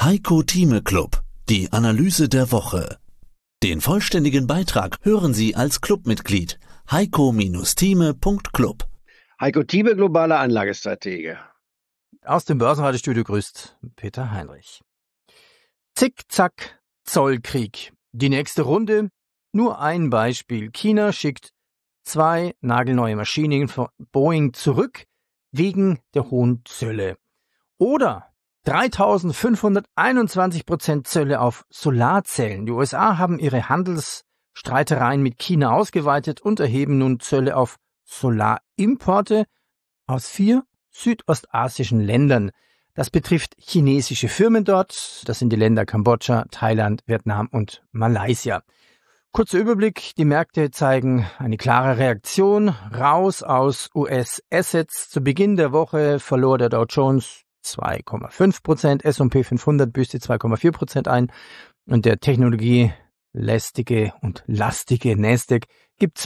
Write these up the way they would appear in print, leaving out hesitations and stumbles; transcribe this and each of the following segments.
Heiko Thieme Club, die Analyse der Woche. Den vollständigen Beitrag hören Sie als Clubmitglied heiko-thieme.club. Heiko Thieme, globaler Anlagestratege. Aus dem Börsenradiostudio grüßt Peter Heinrich. Zick-Zack, Zollkrieg. Die nächste Runde, nur ein Beispiel. China schickt 2 nagelneue Maschinen von Boeing zurück wegen der hohen Zölle. Oder 3.521% Zölle auf Solarzellen. Die USA haben ihre Handelsstreitereien mit China ausgeweitet und erheben nun Zölle auf Solarimporte aus 4 südostasischen Ländern. Das betrifft chinesische Firmen dort. Das sind die Länder Kambodscha, Thailand, Vietnam und Malaysia. Kurzer Überblick. Die Märkte zeigen eine klare Reaktion. Raus aus US-Assets. Zu Beginn der Woche verlor der Dow Jones 2,5%, S&P 500 büßte 2,4% ein und der technologielästige und lastige Nasdaq gibt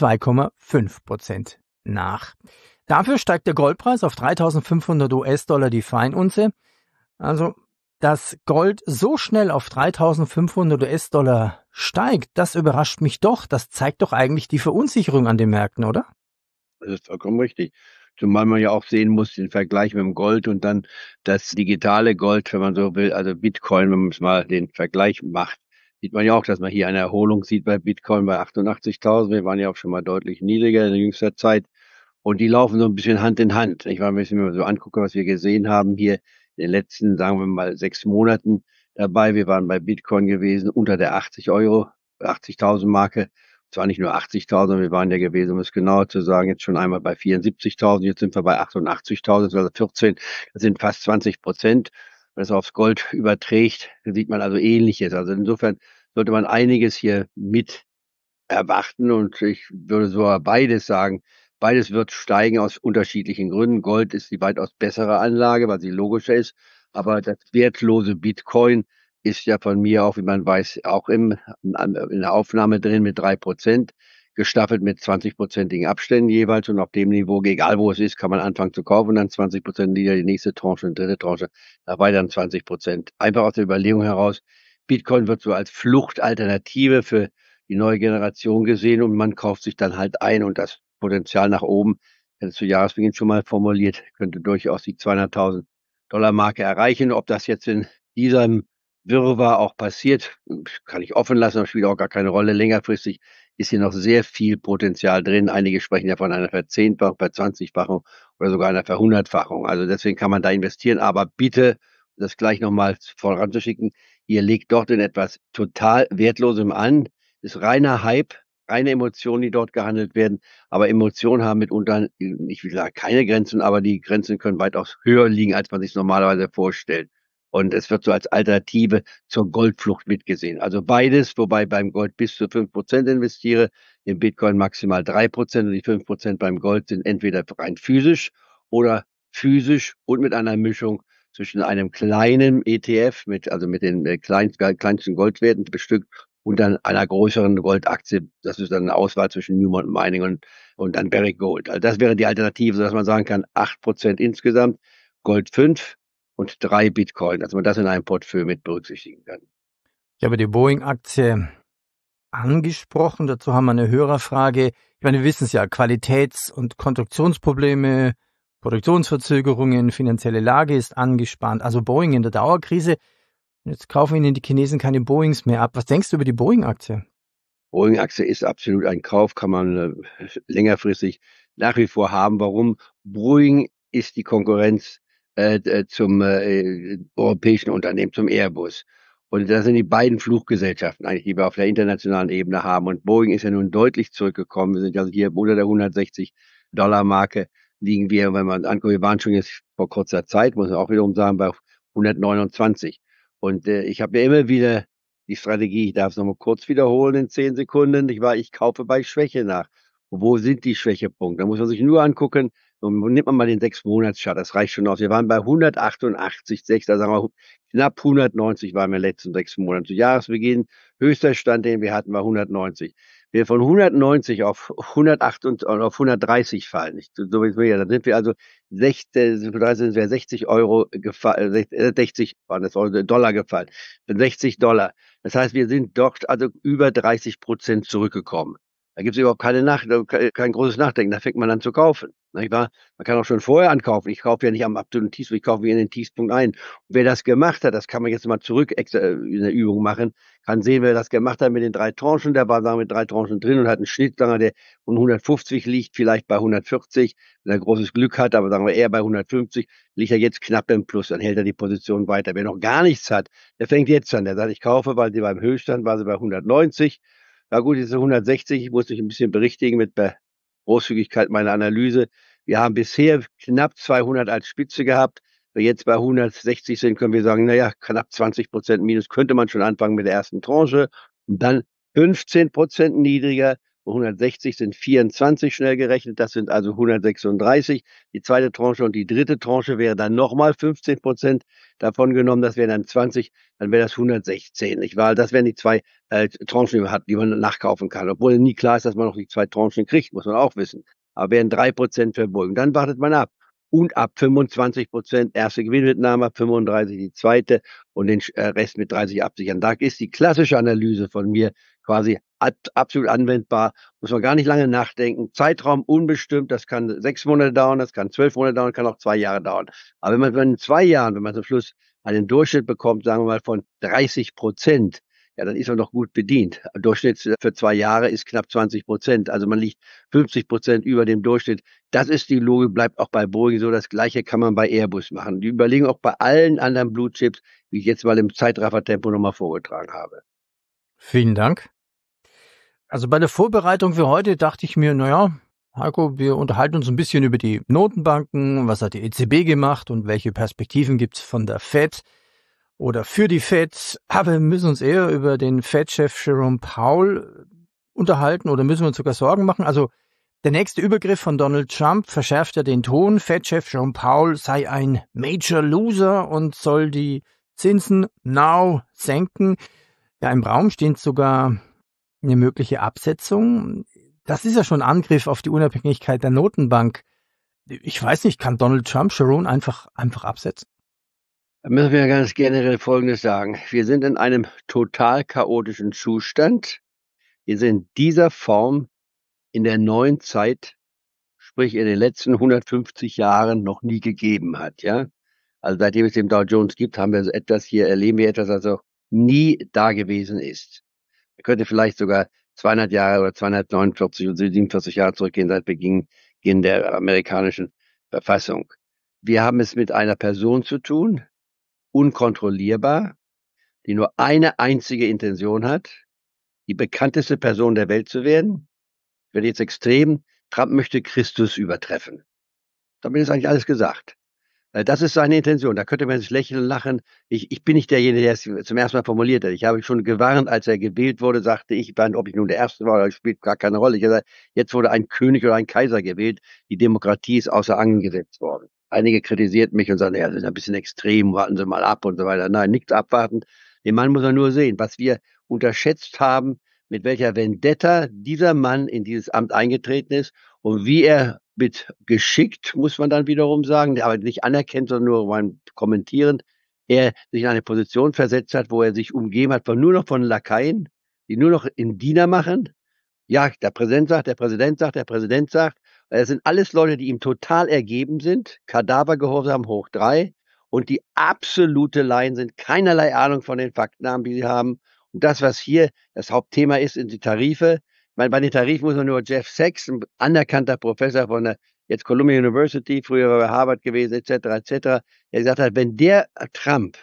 2,5% nach. Dafür steigt der Goldpreis auf 3.500 US-Dollar die Feinunze. Also, dass Gold so schnell auf 3.500 US-Dollar steigt, das überrascht mich doch. Das zeigt doch eigentlich die Verunsicherung an den Märkten, oder? Das ist vollkommen richtig. Zumal man ja auch sehen muss, den Vergleich mit dem Gold und dann das digitale Gold, wenn man so will, also Bitcoin, wenn man es mal den Vergleich macht, sieht man ja auch, dass man hier eine Erholung sieht bei Bitcoin bei 88.000. Wir waren ja auch schon mal deutlich niedriger in jüngster Zeit. Und die laufen so ein bisschen Hand in Hand. Ich meine, wenn wir so angucken, was wir gesehen haben hier in den letzten, sagen wir mal, 6 Monaten dabei. Wir waren bei Bitcoin gewesen unter der 80.000 Marke. Zwar nicht nur 80.000, wir waren ja gewesen, um es genauer zu sagen, jetzt schon einmal bei 74.000, jetzt sind wir bei 88.000, also 14, das sind fast 20%. Wenn es aufs Gold überträgt, dann sieht man also Ähnliches. Also insofern sollte man einiges hier mit erwarten und ich würde so beides sagen. Beides wird steigen aus unterschiedlichen Gründen. Gold ist die weitaus bessere Anlage, weil sie logischer ist, aber das wertlose Bitcoin ist ja von mir auch, wie man weiß, auch in der Aufnahme drin mit 3%, gestaffelt mit 20%igen Abständen jeweils und auf dem Niveau, egal wo es ist, kann man anfangen zu kaufen, dann 20% wieder die nächste Tranche und dritte Tranche, nach weiteren 20%. Einfach aus der Überlegung heraus, Bitcoin wird so als Fluchtalternative für die neue Generation gesehen und man kauft sich dann halt ein und das Potenzial nach oben, ich hatte zu Jahresbeginn schon mal formuliert, könnte durchaus die 200.000 Dollar Marke erreichen. Ob das jetzt in diesem Wirrwarr auch passiert, kann ich offen lassen, das spielt auch gar keine Rolle. Längerfristig ist hier noch sehr viel Potenzial drin. Einige sprechen ja von einer Verzehnfachung, Verzwanzigfachung oder sogar einer Verhundertfachung. Also deswegen kann man da investieren. Aber bitte, das gleich nochmal voranzuschicken, ihr legt dort in etwas total Wertlosem an. Das ist reiner Hype, reine Emotionen, die dort gehandelt werden. Aber Emotionen haben mitunter, ich will sagen, keine Grenzen, aber die Grenzen können weitaus höher liegen, als man sich normalerweise vorstellt. Und es wird so als Alternative zur Goldflucht mitgesehen. Also beides, wobei beim Gold bis zu 5% investiere, im Bitcoin maximal 3% und die 5% beim Gold sind entweder rein physisch oder physisch und mit einer Mischung zwischen einem kleinen ETF mit den kleinsten Goldwerten bestückt und dann einer größeren Goldaktie. Das ist dann eine Auswahl zwischen Newmont Mining und dann Barrick Gold. Also das wäre die Alternative, sodass man sagen kann, 8% insgesamt, Gold 5 und 3 Bitcoin, dass man das in einem Portfolio mit berücksichtigen kann. Ich habe die Boeing-Aktie angesprochen. Dazu haben wir eine Hörerfrage. Ich meine, wir wissen es ja, Qualitäts- und Konstruktionsprobleme, Produktionsverzögerungen, finanzielle Lage ist angespannt. Also Boeing in der Dauerkrise. Jetzt kaufen Ihnen die Chinesen keine Boeings mehr ab. Was denkst du über die Boeing-Aktie? Boeing-Aktie ist absolut ein Kauf, kann man längerfristig nach wie vor haben. Warum? Boeing ist die Konkurrenz zum europäischen Unternehmen, zum Airbus. Und das sind die beiden Fluggesellschaften eigentlich, die wir auf der internationalen Ebene haben. Und Boeing ist ja nun deutlich zurückgekommen. Wir sind also hier unter der 160 Dollar Marke liegen wir, wenn man anguckt, wir waren schon jetzt vor kurzer Zeit, muss man auch wiederum sagen, bei 129. Und ich habe ja immer wieder die Strategie, ich darf es nochmal kurz wiederholen in 10 Sekunden, ich kaufe bei Schwäche nach. Wo sind die Schwächepunkte? Da muss man sich nur angucken, und nimmt man mal den 6-Monats-Chart, das reicht schon aus. Wir waren bei 188,6, da sagen wir knapp 190 waren wir in den letzten 6 Monaten. Zu Jahresbeginn, höchster Stand, den wir hatten, war 190. wir von 190 auf 108 und auf 130 fallen, so wie es mir, dann sind wir also 60 Euro gefallen, 60 waren das Dollar gefallen, sind $60. Das heißt, wir sind dort also über 30% zurückgekommen. Da gibt es überhaupt kein großes Nachdenken. Da fängt man an zu kaufen. Nicht wahr? Man kann auch schon vorher ankaufen. Ich kaufe ja nicht am absoluten Tiefpunkt, ich kaufe in den Tiefpunkt ein. Und wer das gemacht hat, das kann man jetzt mal zurück in der Übung machen, kann sehen, wer das gemacht hat mit den 3 Tranchen. Der war da mit 3 Tranchen drin und hat einen Schnitt, sagen wir, der von 150 liegt, vielleicht bei 140. Wenn er großes Glück hat, aber sagen wir eher bei 150, liegt er jetzt knapp im Plus. Dann hält er die Position weiter. Wer noch gar nichts hat, der fängt jetzt an. Der sagt, ich kaufe, weil sie beim Höchststand war sie bei 190. Na gut, jetzt ist 160. Ich muss mich ein bisschen berichtigen mit der Großzügigkeit meiner Analyse. Wir haben bisher knapp 200 als Spitze gehabt. Wenn wir jetzt bei 160 sind, können wir sagen, naja, knapp 20% Minus könnte man schon anfangen mit der ersten Tranche. Und dann 15% niedriger. Bei 160 sind 24 schnell gerechnet. Das sind also 136. Die zweite Tranche und die dritte Tranche wäre dann nochmal 15% davon genommen. Das wären dann 20. Dann wäre das 116. Nicht wahr? Das wären die 2 Tranchen, die man hat, die man nachkaufen kann. Obwohl nie klar ist, dass man noch die 2 Tranchen kriegt, muss man auch wissen. Aber wären 3% Verbeugung. Dann wartet man ab. Und ab 25% erste Gewinnmitnahme, 35 die zweite und den Rest mit 30 absichern. Da ist die klassische Analyse von mir quasi absolut anwendbar. Muss man gar nicht lange nachdenken. Zeitraum unbestimmt, das kann 6 Monate dauern, das kann 12 Monate dauern, kann auch 2 Jahre dauern. Aber wenn man in 2 Jahren, wenn man zum Schluss einen Durchschnitt bekommt, sagen wir mal von 30%, ja, dann ist man doch gut bedient. Durchschnitt für 2 Jahre ist knapp 20%. Also man liegt 50% über dem Durchschnitt. Das ist die Logik, bleibt auch bei Boeing so. Das Gleiche kann man bei Airbus machen. Die überlegen auch bei allen anderen Blue Chips, wie ich jetzt mal im Zeitraffertempo nochmal vorgetragen habe. Vielen Dank. Also bei der Vorbereitung für heute dachte ich mir, naja, Heiko, wir unterhalten uns ein bisschen über die Notenbanken, was hat die EZB gemacht und welche Perspektiven gibt's von der Fed oder für die Fed, aber wir müssen uns eher über den Fed-Chef Jerome Powell unterhalten oder müssen wir uns sogar Sorgen machen. Also der nächste Übergriff von Donald Trump verschärft ja den Ton. Fed-Chef Jerome Powell sei ein Major Loser und soll die Zinsen now senken. Ja, im Raum steht sogar eine mögliche Absetzung. Das ist ja schon ein Angriff auf die Unabhängigkeit der Notenbank. Ich weiß nicht, kann Donald Trump Jerome einfach absetzen? Da müssen wir ganz generell Folgendes sagen. Wir sind in einem total chaotischen Zustand. Wir sind dieser Form in der neuen Zeit, sprich in den letzten 150 Jahren noch nie gegeben hat, ja. Also seitdem es den Dow Jones gibt, haben wir so etwas hier, erleben wir etwas, was auch nie da gewesen ist. Er könnte vielleicht sogar 200 Jahre oder 249 oder 47 Jahre zurückgehen seit Beginn der amerikanischen Verfassung. Wir haben es mit einer Person zu tun, unkontrollierbar, die nur eine einzige Intention hat, die bekannteste Person der Welt zu werden. Ich werde jetzt extrem, Trump möchte Christus übertreffen. Damit ist eigentlich alles gesagt. Das ist seine Intention. Da könnte man sich lächeln, lachen. Ich bin nicht derjenige, der es zum ersten Mal formuliert hat. Ich habe schon gewarnt, als er gewählt wurde, sagte ich, ob ich nun der Erste war, das spielt gar keine Rolle. Ich habe gesagt, jetzt wurde ein König oder ein Kaiser gewählt. Die Demokratie ist außer Angst gesetzt worden. Einige kritisiert mich und sagen, ja, das ist ein bisschen extrem, warten Sie mal ab und so weiter. Nein, nichts abwarten. Den Mann muss man nur sehen. Was wir unterschätzt haben, mit welcher Vendetta dieser Mann in dieses Amt eingetreten ist und wie er mit geschickt, muss man dann wiederum sagen, aber nicht anerkennt, sondern nur kommentierend, er sich in eine Position versetzt hat, wo er sich umgeben hat nur noch von Lakaien, die nur noch in Diener machen. Ja, der Präsident sagt, der Präsident sagt, der Präsident sagt. Es sind alles Leute, die ihm total ergeben sind, Kadavergehorsam hoch 3 und die absolute Laien sind, keinerlei Ahnung von den Fakten haben, die sie haben. Und das, was hier das Hauptthema ist, sind die Tarife. Ich meine, bei den Tarifen muss man nur Jeff Sachs, ein anerkannter Professor von der jetzt Columbia University, früher war er bei Harvard gewesen, etc., der gesagt hat, wenn der Trump,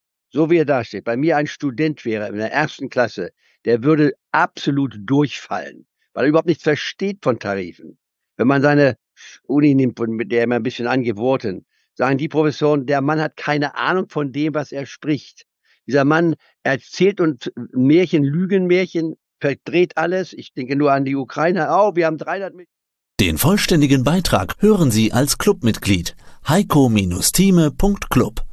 so wie er da steht, bei mir ein Student wäre in der 1. Klasse, der würde absolut durchfallen, weil er überhaupt nichts versteht von Tarifen. Wenn man seine Uni nimmt, mit der er immer ein bisschen angibt, Worten, sagen die Professoren, der Mann hat keine Ahnung von dem, was er spricht. Dieser Mann erzählt uns Märchen, Lügenmärchen, verdreht alles. Ich denke nur an die Ukraine. Wir haben 300 Millionen. Den vollständigen Beitrag hören Sie als Clubmitglied heiko-thieme.club.